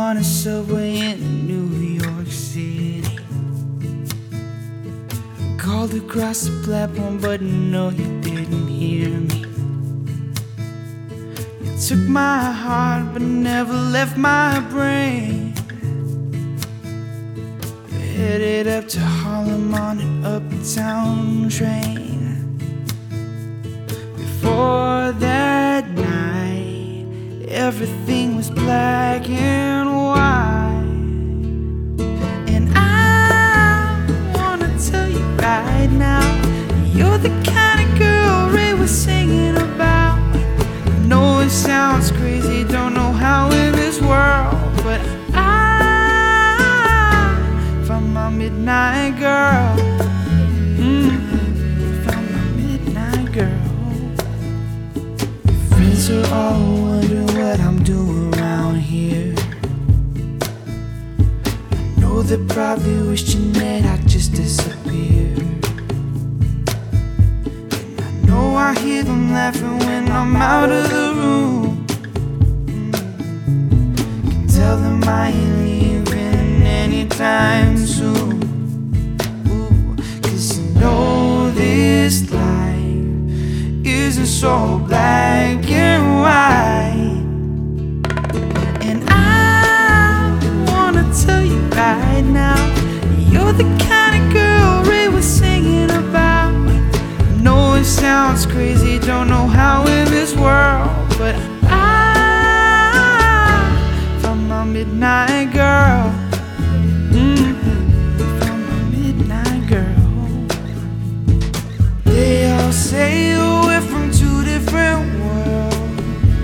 on a subway in New York City. I called across the platform, but no, you didn't hear me. You took my heart, but never left my brain. You headed up to Harlem on an uptown train. Before that night, everything was black and white. And I wanna tell you right now, you're the kind of girl Ray was singing about. I know it sounds crazy, don't know how in this world, but I found my midnight girl. Found my midnight girl. Friends are all wondering what I'm doing around here. I know they're probably wishing that I just disappeared. And I know I hear them laughing when I'm out of the room. Can tell them I ain't leaving anytime soon. Ooh, 'cause you know this life isn't so black and white. And I wanna tell you right now, you're the kind of girl Ray was singing about. I know it sounds crazy, don't know how in this world, but I found my midnight girl. Found my midnight girl. They all say we're from two different worlds.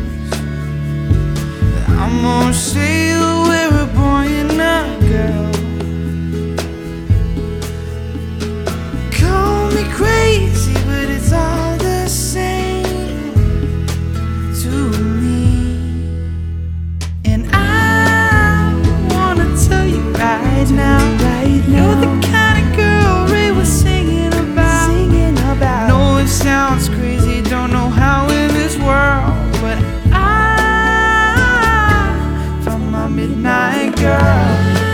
I'm gonna say we're a boy and a girl. Call me crazy, but it's all the same to me. And I wanna tell you right now, you're the kind of girl Ray was singing about. I know it sounds crazy, don't know how in this world, but I found my midnight girl.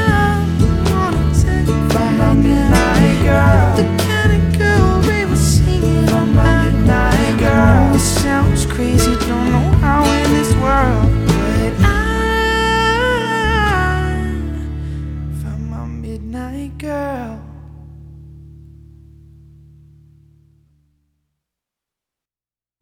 Found my midnight girl. The kind of girl Ray was singing about. Found my midnight girl. I know it sounds crazy, don't know how in this world, but I found my midnight girl.